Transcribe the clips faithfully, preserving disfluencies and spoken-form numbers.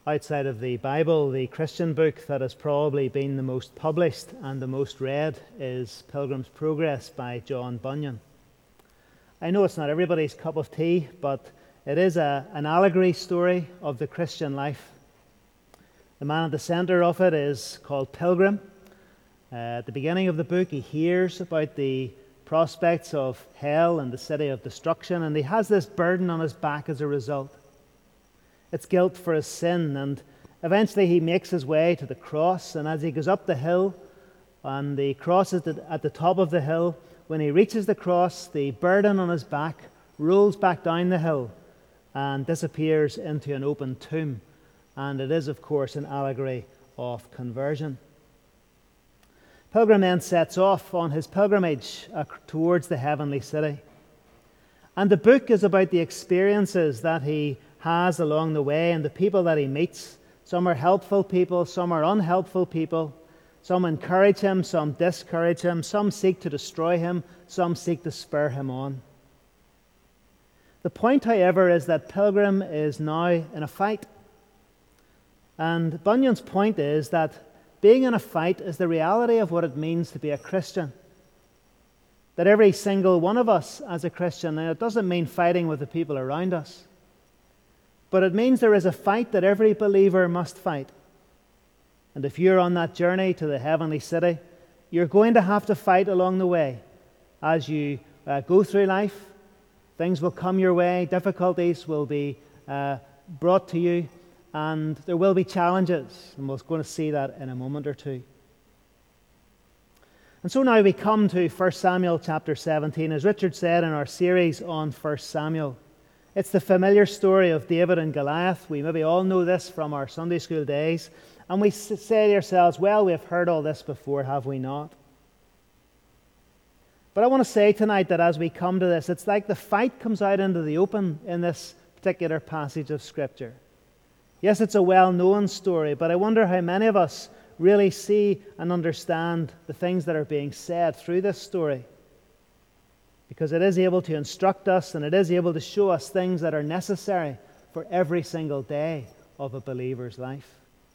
outside of the Bible, the Christian book that has probably been the most published and the most read is Pilgrim's Progress by John Bunyan. I know it's not everybody's cup of tea, but it is a, an allegory story of the Christian life. The man at the centre of it is called Pilgrim. Uh, at the beginning of the book, he hears about the prospects of hell and the city of destruction, and he has this burden on his back as a result. It's guilt for his sin, and eventually he makes his way to the cross, and as he goes up the hill, and the cross is at the top of the hill, when he reaches the cross, the burden on his back rolls back down the hill and disappears into an open tomb. And it is, of course, an allegory of conversion. Pilgrim then sets off on his pilgrimage towards the heavenly city. And the book is about the experiences that he has along the way and the people that he meets. Some are helpful people, some are unhelpful people. Some encourage him, some discourage him, some seek to destroy him, some seek to spur him on. The point, however, is that Pilgrim is now in a fight. And Bunyan's point is that being in a fight is the reality of what it means to be a Christian. That every single one of us as a Christian, and it doesn't mean fighting with the people around us, but it means there is a fight that every believer must fight. And if you're on that journey to the heavenly city, you're going to have to fight along the way. As you uh, go through life, things will come your way, difficulties will be uh, brought to you, and there will be challenges. And we're going to see that in a moment or two. And so now we come to First Samuel chapter seventeen. As Richard said in our series on First Samuel, it's the familiar story of David and Goliath. We maybe all know this from our Sunday school days. And we say to ourselves, well, we've heard all this before, have we not? But I want to say tonight that as we come to this, it's like the fight comes out into the open in this particular passage of Scripture. Yes, it's a well-known story, but I wonder how many of us really see and understand the things that are being said through this story. Because it is able to instruct us and it is able to show us things that are necessary for every single day of a believer's life.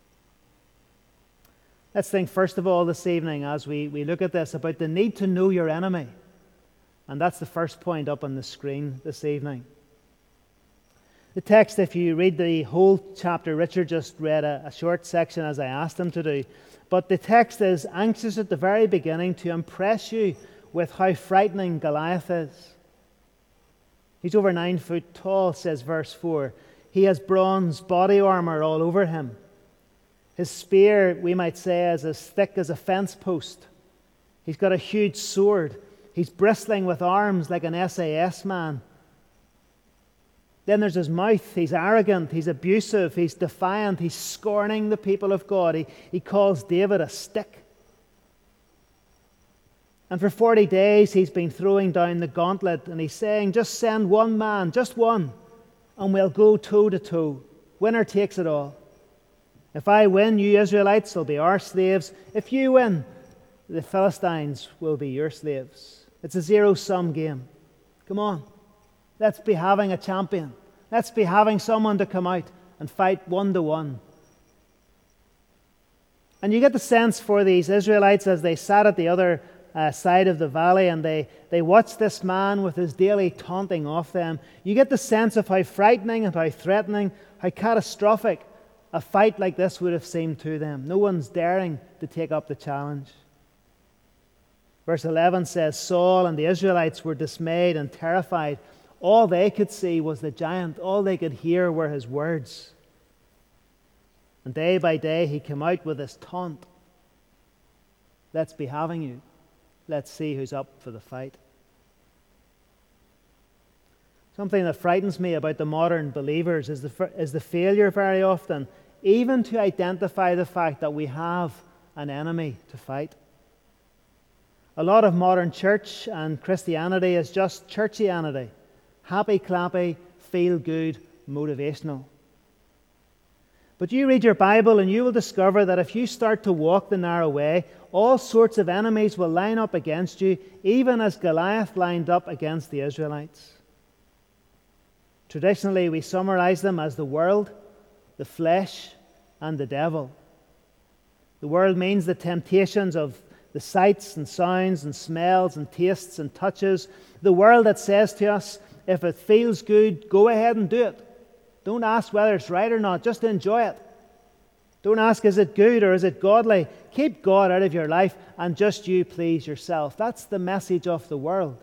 Let's think first of all this evening as we, we look at this about the need to know your enemy. And that's the first point up on the screen this evening. The text, if you read the whole chapter, Richard just read a, a short section as I asked him to do. But the text is anxious at the very beginning to impress you with how frightening Goliath is. He's over nine foot tall, says verse four. He has bronze body armor all over him. His spear, we might say, is as thick as a fence post. He's got a huge sword. He's bristling with arms like an S A S man. Then there's his mouth. He's arrogant. He's abusive. He's defiant. He's scorning the people of God. He, he calls David a stick. And for forty days he's been throwing down the gauntlet and he's saying, just send one man, just one, and we'll go toe to toe. Winner takes it all. If I win, you Israelites will be our slaves. If you win, the Philistines will be your slaves. It's a zero-sum game. Come on. Let's be having a champion. Let's be having someone to come out and fight one-to-one. And you get the sense for these Israelites as they sat at the other uh, side of the valley and they, they watched this man with his daily taunting off them. You get the sense of how frightening and how threatening, how catastrophic a fight like this would have seemed to them. No one's daring to take up the challenge. Verse eleven says, Saul and the Israelites were dismayed and terrified. All they could see was the giant. All they could hear were his words. And day by day he came out with his taunt. Let's be having you. Let's see who's up for the fight. Something that frightens me about the modern believers is the, is the failure very often even to identify the fact that we have an enemy to fight. A lot of modern church and Christianity is just churchianity. Happy, clappy, feel good, motivational. But you read your Bible and you will discover that if you start to walk the narrow way, all sorts of enemies will line up against you, even as Goliath lined up against the Israelites. Traditionally, we summarize them as the world, the flesh, and the devil. The world means the temptations of the sights and sounds and smells and tastes and touches. The world that says to us, if it feels good, go ahead and do it. Don't ask whether it's right or not, just enjoy it. Don't ask, is it good or is it godly? Keep God out of your life and just you please yourself. That's the message of the world.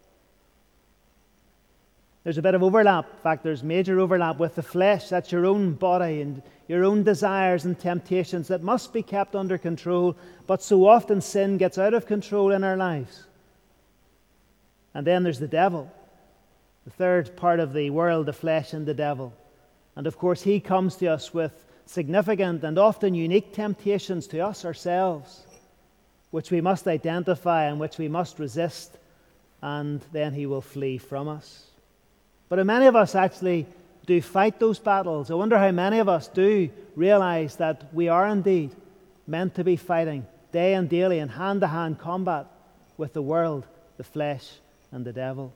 There's a bit of overlap. In fact, there's major overlap with the flesh. That's your own body and your own desires and temptations that must be kept under control. But so often sin gets out of control in our lives. And then there's the devil. The third part of the world, the flesh and the devil. And of course, he comes to us with significant and often unique temptations to us ourselves, which we must identify and which we must resist, and then he will flee from us. But many of us actually do fight those battles. I wonder how many of us do realize that we are indeed meant to be fighting day and daily in hand-to-hand combat with the world, the flesh, and the devil.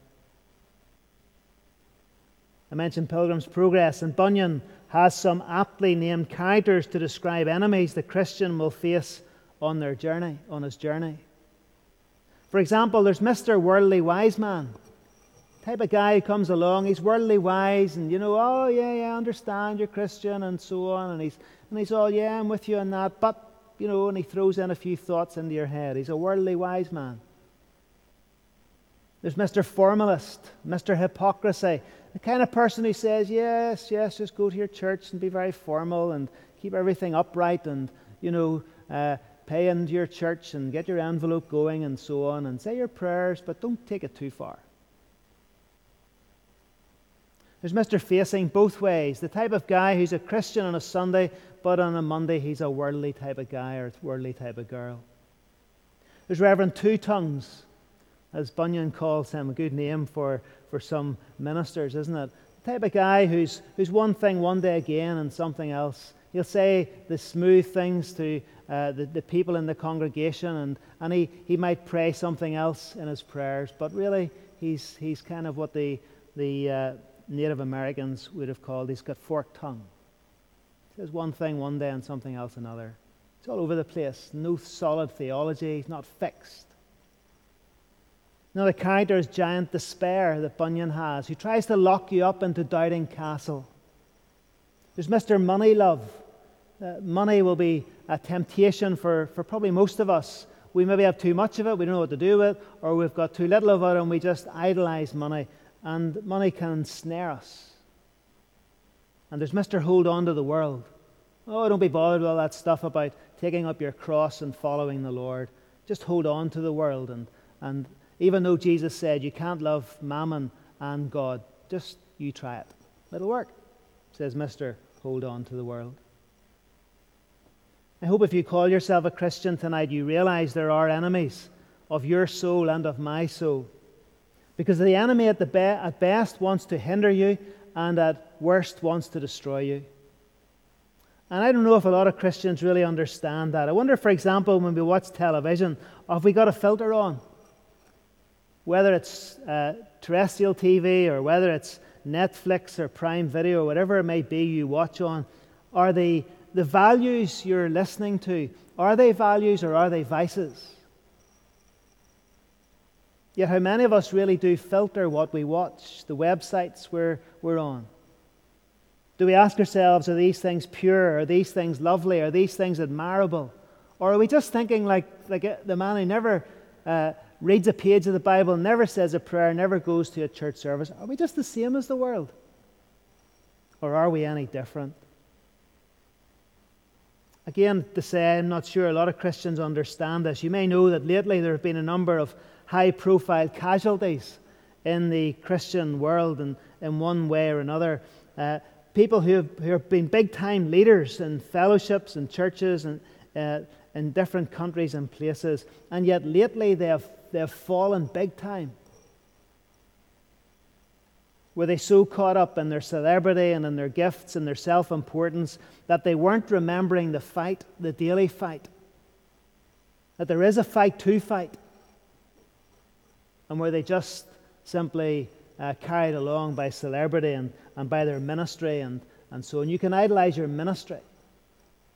I mentioned Pilgrim's Progress, and Bunyan has some aptly named characters to describe enemies the Christian will face on their journey, on his journey. For example, there's Mister Worldly Wise Man. Type of guy who comes along, he's worldly wise, and you know, oh yeah, yeah, I understand you're Christian and so on, and he's and he's all, yeah, I'm with you on that, but you know, and he throws in a few thoughts into your head. He's a worldly wise man. There's Mister Formalist, Mister Hypocrisy, the kind of person who says, yes, yes, just go to your church and be very formal and keep everything upright and, you know, uh, pay into your church and get your envelope going and so on and say your prayers, but don't take it too far. There's Mister Facing both ways, the type of guy who's a Christian on a Sunday, but on a Monday he's a worldly type of guy or a worldly type of girl. There's Reverend Two Tongues, as Bunyan calls him, a good name for, for some ministers, isn't it? The type of guy who's, who's one thing one day again and something else. He'll say the smooth things to uh, the, the people in the congregation, and, and he, he might pray something else in his prayers, but really he's, he's kind of what the, the uh, Native Americans would have called, he's got forked tongue. He says one thing one day and something else another. It's all over the place. No solid theology. He's not fixed. Another character is Giant Despair that Bunyan has, who tries to lock you up into Doubting Castle. There's Mister Money Love. Uh, money will be a temptation for, for probably most of us. We maybe have too much of it, we don't know what to do with it, or we've got too little of it and we just idolize money. And money can snare us. And there's Mister Hold On to the World. Oh, don't be bothered with all that stuff about taking up your cross and following the Lord. Just hold on to the world. And, and even though Jesus said you can't love mammon and God, just you try it. It'll work, says Mister Hold On to the World. I hope if you call yourself a Christian tonight, you realize there are enemies of your soul and of my soul. Because the enemy at, the be- at best wants to hinder you, and at worst wants to destroy you. And I don't know if a lot of Christians really understand that. I wonder, for example, when we watch television, have we got a filter on? Whether it's uh, terrestrial T V or whether it's Netflix or Prime Video or whatever it may be you watch on, are the, the values you're listening to, are they values or are they vices? Yet how many of us really do filter what we watch, the websites we're, we're on? Do we ask ourselves, are these things pure? Are these things lovely? Are these things admirable? Or are we just thinking like, like the man who never uh, reads a page of the Bible, never says a prayer, never goes to a church service? Are we just the same as the world? Or are we any different? Again, to say, I'm not sure a lot of Christians understand this. You may know that lately there have been a number of high-profile casualties in the Christian world, and in one way or another. Uh, people who have, who have been big-time leaders in fellowships and churches and uh, in different countries and places, and yet lately they have, they have fallen big time. Were they so caught up in their celebrity and in their gifts and their self-importance that they weren't remembering the fight, the daily fight? That there is a fight to fight. And were they just simply uh, carried along by celebrity and, and by their ministry and, and so on? You can idolize your ministry.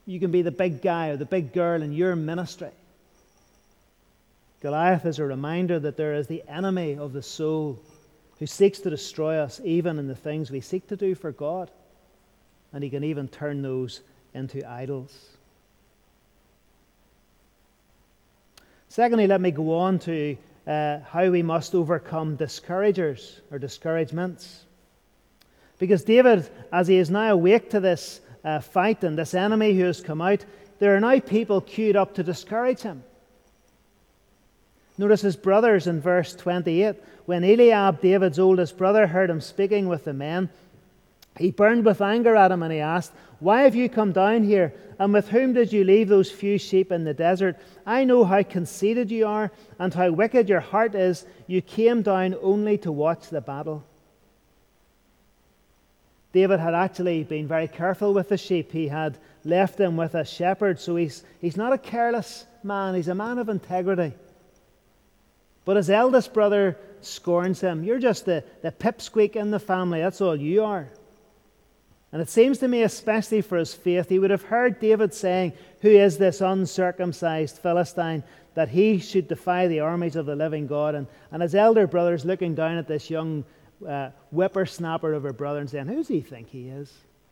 You can be the big guy or the big girl in your ministry. Goliath is a reminder that there is the enemy of the soul who seeks to destroy us even in the things we seek to do for God. And he can even turn those into idols. Secondly, let me go on to uh, how we must overcome discouragers or discouragements. Because David, as he is now awake to this uh, fight and this enemy who has come out, there are now people queued up to discourage him. Notice his brothers in verse twenty-eight. When Eliab, David's oldest brother, heard him speaking with the men, he burned with anger at him, and he asked, "Why have you come down here? And with whom did you leave those few sheep in the desert? I know how conceited you are, and how wicked your heart is. You came down only to watch the battle." David had actually been very careful with the sheep. He had left them with a shepherd, so he's, he's not a careless man. He's a man of integrity. But his eldest brother scorns him. "You're just the, the pipsqueak in the family. That's all you are." And it seems to me, especially for his faith, he would have heard David saying, "Who is this uncircumcised Philistine, that he should defy the armies of the living God?" And, and his elder brother's looking down at this young uh, whippersnapper of a brother and saying, "Who does he think he is?"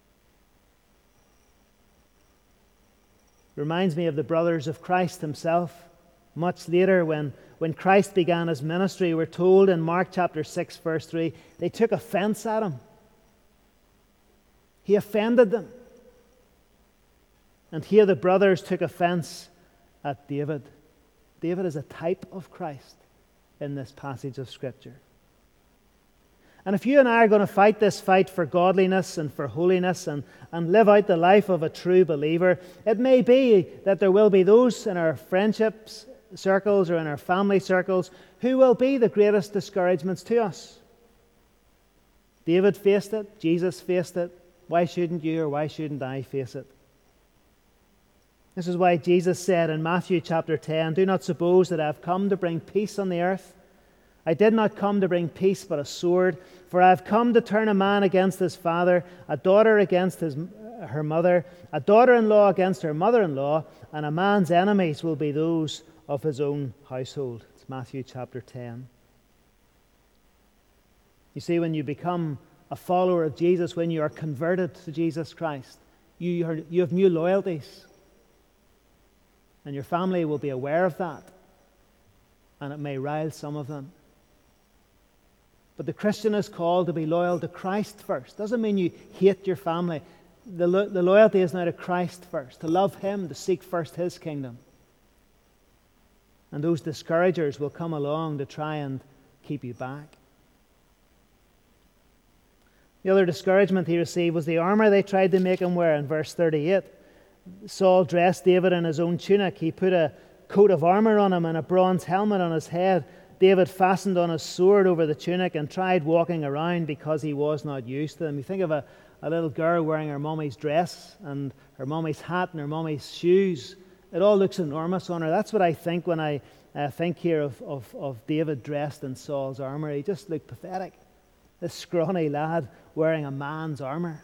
Reminds me of the brothers of Christ himself. Much later, when, when Christ began his ministry, we're told in Mark chapter six, verse three, they took offense at him. He offended them. And here the brothers took offense at David. David is a type of Christ in this passage of Scripture. And if you and I are going to fight this fight for godliness and for holiness and, and live out the life of a true believer, it may be that there will be those in our friendships circles or in our family circles who will be the greatest discouragements to us. David faced it. Jesus faced it. Why shouldn't you or why shouldn't I face it? This is why Jesus said in Matthew chapter ten, "Do not suppose that I have come to bring peace on the earth. I did not come to bring peace but a sword. For I have come to turn a man against his father, a daughter against his, her mother, a daughter-in-law against her mother-in-law, and a man's enemies will be those of his own household." It's Matthew chapter ten. You see, when you become a follower of Jesus, when you are converted to Jesus Christ, you, are, you have new loyalties. And your family will be aware of that. And it may rile some of them. But the Christian is called to be loyal to Christ first. Doesn't mean you hate your family. The, lo- the loyalty is now to Christ first, to love Him, to seek first His kingdom. And those discouragers will come along to try and keep you back. The other discouragement he received was the armor they tried to make him wear in verse thirty-eight. Saul dressed David in his own tunic. He put a coat of armor on him and a bronze helmet on his head. David fastened on his sword over the tunic and tried walking around because he was not used to them. You think of a, a little girl wearing her mommy's dress and her mommy's hat and her mommy's shoes. It all looks enormous on her. That's what I think when I uh, think here of, of, of David dressed in Saul's armor. He just looked pathetic. This scrawny lad wearing a man's armor.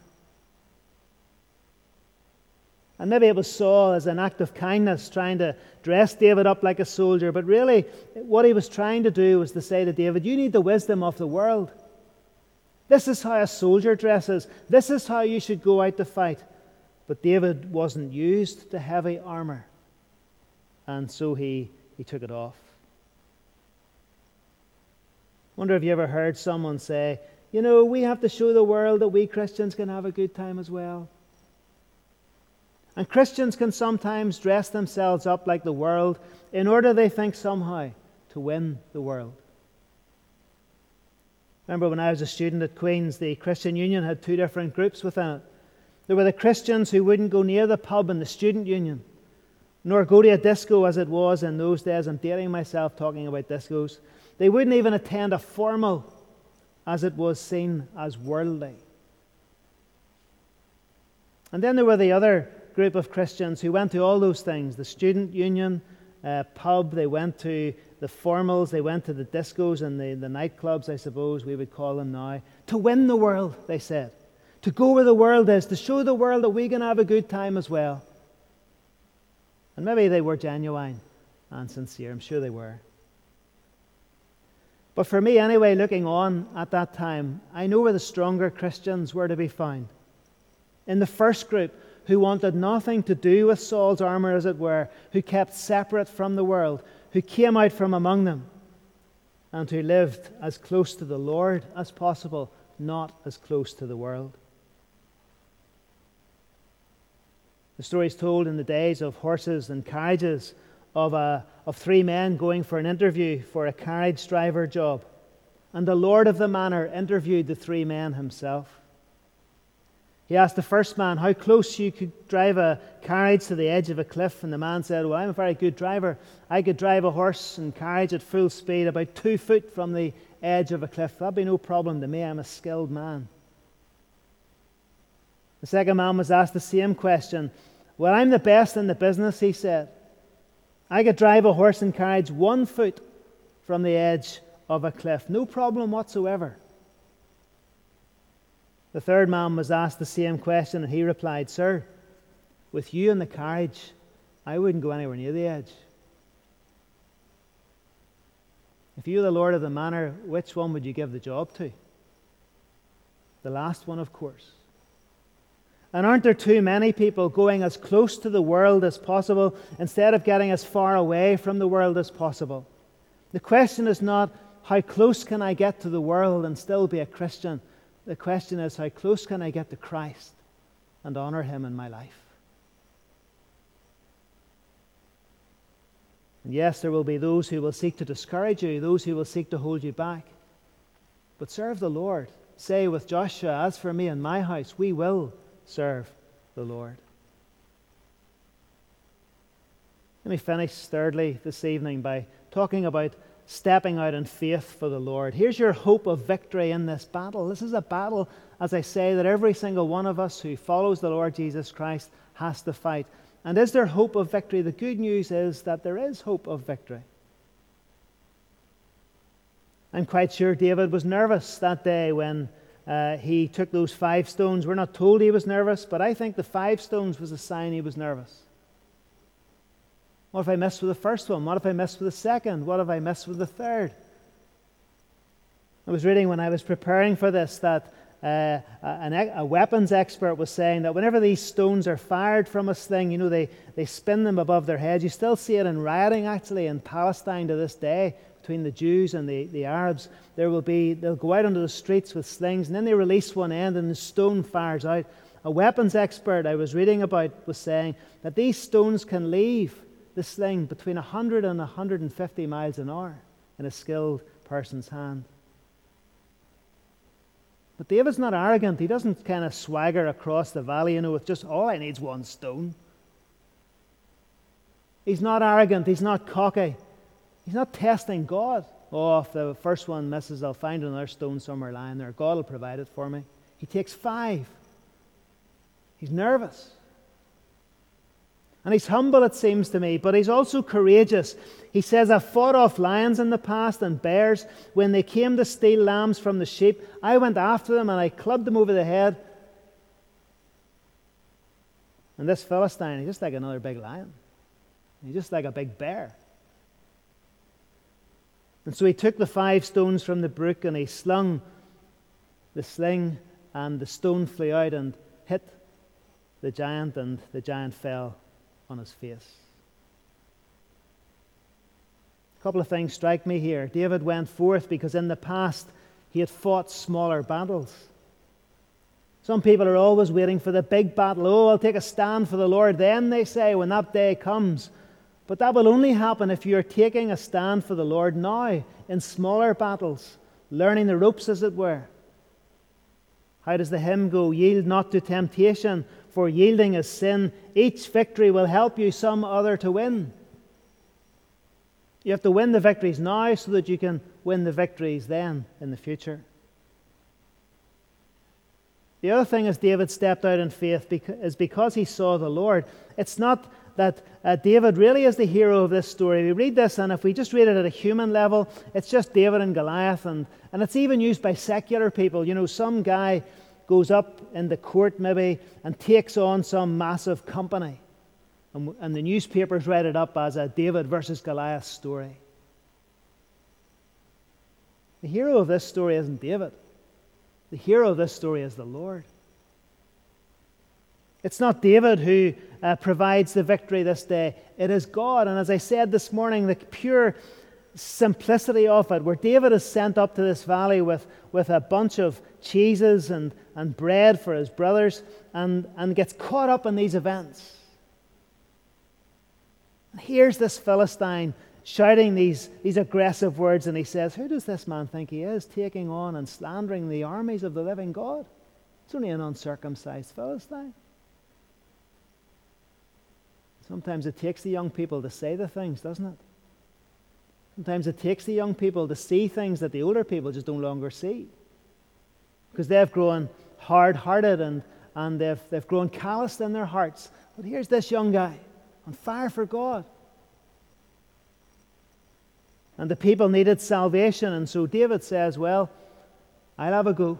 And maybe it was Saul as an act of kindness trying to dress David up like a soldier. But really, what he was trying to do was to say to David, you need the wisdom of the world. This is how a soldier dresses. This is how you should go out to fight. But David wasn't used to heavy armor. And so he, he took it off. Wonder if you ever heard someone say, you know, we have to show the world that we Christians can have a good time as well. And Christians can sometimes dress themselves up like the world in order, they think, somehow to win the world. Remember when I was a student at Queen's, the Christian Union had two different groups within it. There were the Christians who wouldn't go near the pub in the student union, nor go to a disco as it was in those days. I'm dating myself talking about discos. They wouldn't even attend a formal as it was seen as worldly. And then there were the other group of Christians who went to all those things, the student union, uh, pub, they went to the formals, they went to the discos and the, the nightclubs, I suppose we would call them now, to win the world, they said. To go where the world is, to show the world that we can have a good time as well. And maybe they were genuine and sincere. I'm sure they were. But for me anyway, looking on at that time, I know where the stronger Christians were to be found. In the first group, who wanted nothing to do with Saul's armour, as it were, who kept separate from the world, who came out from among them, and who lived as close to the Lord as possible, not as close to the world. The story is told in the days of horses and carriages of, a, of three men going for an interview for a carriage driver job. And the lord of the manor interviewed the three men himself. He asked the first man how close you could drive a carriage to the edge of a cliff, and the man said, well, I'm a very good driver. I could drive a horse and carriage at full speed about two foot from the edge of a cliff. That'd be no problem to me. I'm a skilled man. The second man was asked the same question. Well, I'm the best in the business, he said. I could drive a horse and carriage one foot from the edge of a cliff. No problem whatsoever. The third man was asked the same question, and he replied, Sir, with you in the carriage, I wouldn't go anywhere near the edge. If you were the lord of the manor, which one would you give the job to? The last one, of course. And aren't there too many people going as close to the world as possible instead of getting as far away from the world as possible? The question is not, how close can I get to the world and still be a Christian? The question is, how close can I get to Christ and honor Him in my life? And yes, there will be those who will seek to discourage you, those who will seek to hold you back. But serve the Lord. Say with Joshua, as for me and my house, we will serve the Lord. Let me finish thirdly this evening by talking about stepping out in faith for the Lord. Here's your hope of victory in this battle. This is a battle, as I say, that every single one of us who follows the Lord Jesus Christ has to fight. And is there hope of victory? The good news is that there is hope of victory. I'm quite sure David was nervous that day when uh, he took those five stones. We're not told he was nervous, but I think the five stones was a sign he was nervous. What if I missed with the first one? What if I missed with the second? What if I missed with the third? I was reading when I was preparing for this that uh, a, a weapons expert was saying that whenever these stones are fired from a sling, you know, they, they spin them above their heads. You still see it in rioting, actually, in Palestine to this day, between the Jews and the, the Arabs. There will be, they'll go out onto the streets with slings, and then they release one end, and the stone fires out. A weapons expert I was reading about was saying that these stones can leave the sling between one hundred and one hundred fifty miles an hour in a skilled person's hand. But David's not arrogant. He doesn't kind of swagger across the valley, you know, with just, all I need is one stone. He's not arrogant. He's not cocky. He's not testing God. Oh, if the first one misses, I'll find another stone somewhere lying there. God will provide it for me. He takes five. He's nervous. And he's humble, it seems to me, but he's also courageous. He says, I've fought off lions in the past and bears. When they came to steal lambs from the sheep, I went after them and I clubbed them over the head. And this Philistine, he's just like another big lion. He's just like a big bear. And so he took the five stones from the brook and he slung the sling, and the stone flew out and hit the giant, and the giant fell on his face. A couple of things strike me here. David went forth because in the past he had fought smaller battles. Some people are always waiting for the big battle. Oh, I'll take a stand for the Lord then, they say, when that day comes. But that will only happen if you're taking a stand for the Lord now in smaller battles, learning the ropes, as it were. How does the hymn go? Yield not to temptation, for yielding is sin. Each victory will help you some other to win. You have to win the victories now so that you can win the victories then in the future. The other thing as David stepped out in faith is because he saw the Lord. It's not that uh, David really is the hero of this story. We read this, and if we just read it at a human level, it's just David and Goliath, and, and it's even used by secular people. You know, some guy goes up in the court maybe and takes on some massive company. And, and the newspapers write it up as a David versus Goliath story. The hero of this story isn't David. The hero of this story is the Lord. It's not David who uh, provides the victory this day. It is God. And as I said this morning, the pure simplicity of it, where David is sent up to this valley with, with a bunch of cheeses and, and bread for his brothers, and, and gets caught up in these events. And here's this Philistine shouting these, these aggressive words, and he says, who does this man think he is, taking on and slandering the armies of the living God? It's only an uncircumcised Philistine. Sometimes it takes the young people to say the things, doesn't it? Sometimes it takes the young people to see things that the older people just don't longer see. Because they've grown hard-hearted and, and they've, they've grown calloused in their hearts. But here's this young guy on fire for God. And the people needed salvation, and so David says, well, I'll have a go.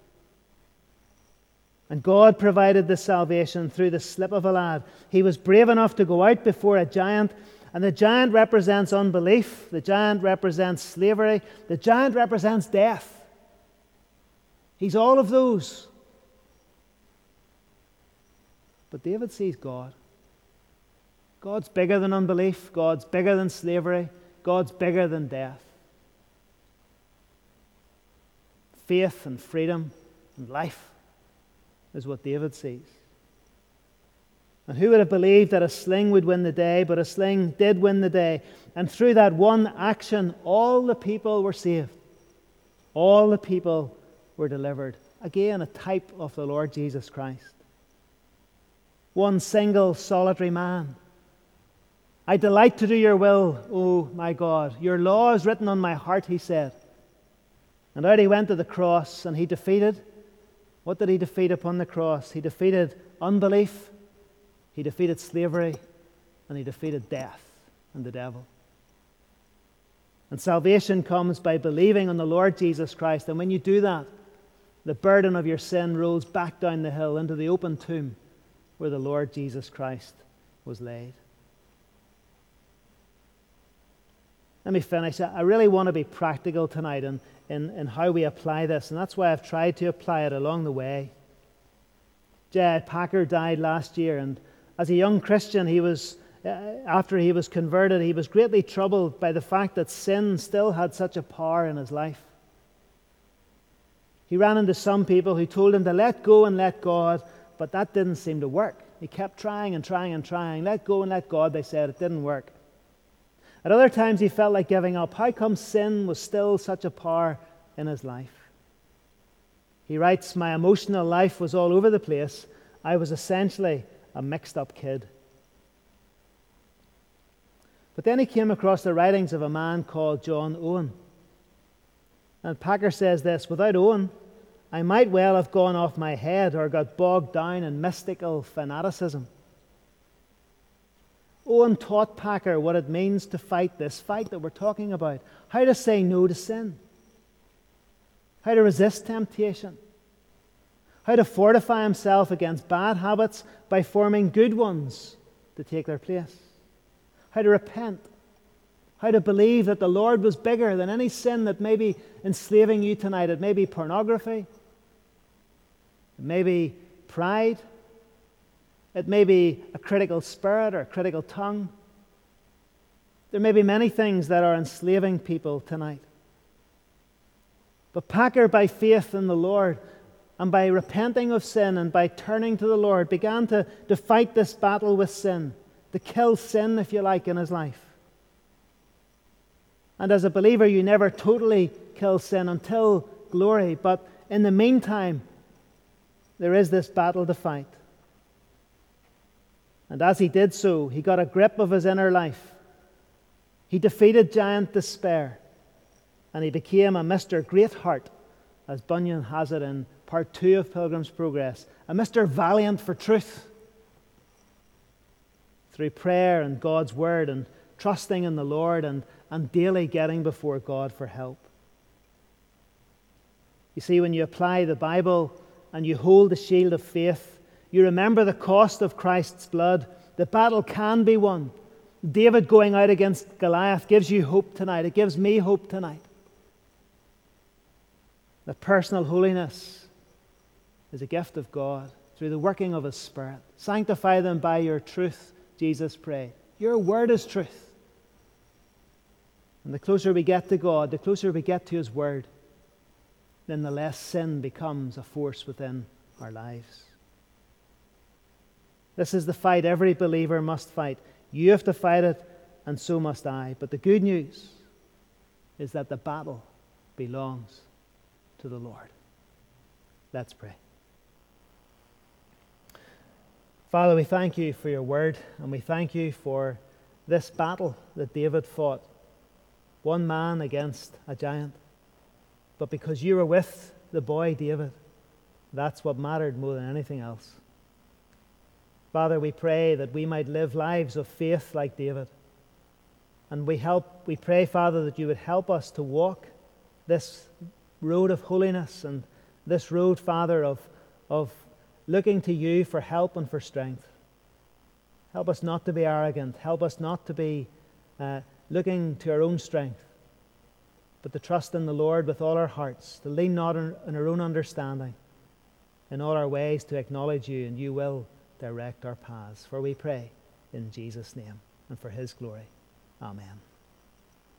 And God provided the salvation through the slip of a lad. He was brave enough to go out before a giant, and the giant represents unbelief, the giant represents slavery, the giant represents death. He's all of those. But David sees God. God's bigger than unbelief, God's bigger than slavery, God's bigger than death. Faith and freedom and life is what David sees. And who would have believed that a sling would win the day? But a sling did win the day. And through that one action, all the people were saved. All the people were delivered. Again, a type of the Lord Jesus Christ. One single solitary man. I delight to do your will, O my God. Your law is written on my heart, he said. And out he went to the cross, and he defeated. What did he defeat upon the cross? He defeated unbelief, he defeated slavery, and he defeated death and the devil. And salvation comes by believing on the Lord Jesus Christ. And when you do that, the burden of your sin rolls back down the hill into the open tomb where the Lord Jesus Christ was laid. Let me finish. I really want to be practical tonight in, in, in how we apply this, and that's why I've tried to apply it along the way. J I Packer died last year, and as a young Christian, he was, uh, after he was converted, he was greatly troubled by the fact that sin still had such a power in his life. He ran into some people who told him to let go and let God, but that didn't seem to work. He kept trying and trying and trying. Let go and let God, they said. It didn't work. At other times he felt like giving up. How come sin was still such a power in his life? He writes, my emotional life was all over the place. I was essentially a mixed up kid. But then he came across the writings of a man called John Owen. And Packer says this, without Owen, I might well have gone off my head or got bogged down in mystical fanaticism. Owen taught Packer what it means to fight this fight that we're talking about. How to say no to sin. How to resist temptation. How to fortify himself against bad habits by forming good ones to take their place. How to repent. How to believe that the Lord was bigger than any sin that may be enslaving you tonight. It may be pornography. It may be pride. It may be a critical spirit or a critical tongue. There may be many things that are enslaving people tonight. But Packer, by faith in the Lord and by repenting of sin and by turning to the Lord, began to, to fight this battle with sin, to kill sin, if you like, in his life. And as a believer, you never totally kill sin until glory. But in the meantime, there is this battle to fight. And as he did so, he got a grip of his inner life. He defeated giant despair. And he became a Mister Greatheart, as Bunyan has it in part two of Pilgrim's Progress. A Mister Valiant for truth. Through prayer and God's word and trusting in the Lord and, and daily getting before God for help. You see, when you apply the Bible and you hold the shield of faith, You remember the cost of Christ's blood. The battle can be won. David going out against Goliath gives you hope tonight. It gives me hope tonight. That personal holiness is a gift of God through the working of His Spirit. Sanctify them by your truth, Jesus prayed. Your word is truth. And the closer we get to God, the closer we get to His word, then the less sin becomes a force within our lives. This is the fight every believer must fight. You have to fight it, and so must I. But the good news is that the battle belongs to the Lord. Let's pray. Father, we thank you for your word, and we thank you for this battle that David fought. One man against a giant. But because you were with the boy David, that's what mattered more than anything else. Father, we pray that we might live lives of faith like David. And we help, we pray, Father, that you would help us to walk this road of holiness and this road, Father, of, of looking to you for help and for strength. Help us not to be arrogant. Help us not to be uh, looking to our own strength, but to trust in the Lord with all our hearts, to lean not on, on our own understanding, in all our ways to acknowledge you, and you will direct our paths. For we pray in Jesus' name and for His glory. Amen.